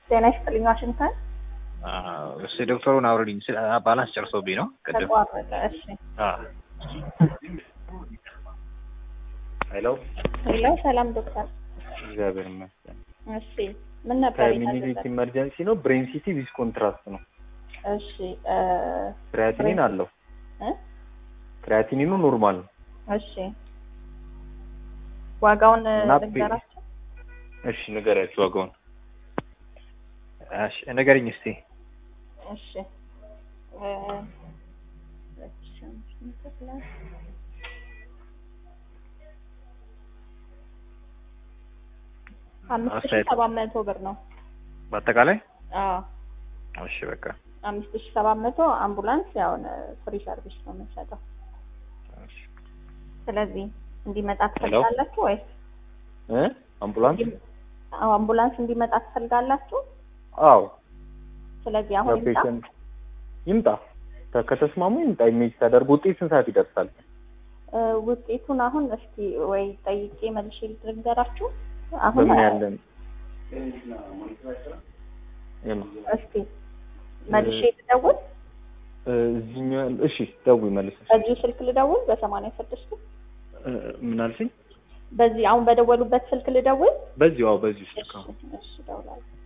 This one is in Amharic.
ጤና ይስጥልኝ ዋሽንግተን። እሺ ዶክተሩን አውርድኝ ባላንስ ጨርሶብኝ ነው ቅድም። ተቋረጠ። እሺ ሄሎ ሄሎ፣ ሰላም ዶክተር። እግዚአብሔር ይመስገን። እሺ ምን ነበር? ሚኒሊክ ኢመርጀንሲ ነው። ብሬን ሲቲ ዊዝ ኮንትራስት ነው። እሺ ክሪያቲኒን አለው። ክሪያቲኒኑ ኖርማል ነው። እሺ ዋጋውን ንገራችሁ። እሺ ንገራችሁ ዋጋውን። እሺ ንገሪኝ እስቲ። እሺ አምስት ሺህ 700 ብር ነው በአጠቃላይ። አዎ እሺ በቃ 5700 አምቡላንስ ያው ፍሪ ሰርቪስ ነው የምንሰጠው። ስለዚህ እንዲመጣ ትፈልጋላችሁ ወይስ አምቡላንስ እንዲመጣ ትፈልጋላችሁ? አዎ። ስለዚህ አሁን ይምጣ ከተስማሙ ይምጣ። ኢሜጅ ተደርጎ ውጤት ስንት ሰዓት ይደርሳል? ውጤቱን አሁን እስቲ ወይ ጠይቄ መልሼ ልንገራችሁ። አሁን በምን ያለን እስቲ መልሼ ልደውል። እሺ ደውይ መልሰሽ። በዚህ ስልክ ልደውል በ86 ምን አልሽኝ? በዚህ አሁን በደወሉበት ስልክ ልደውል? በዚሁ ስልክ። እሺ ደውላለሁ።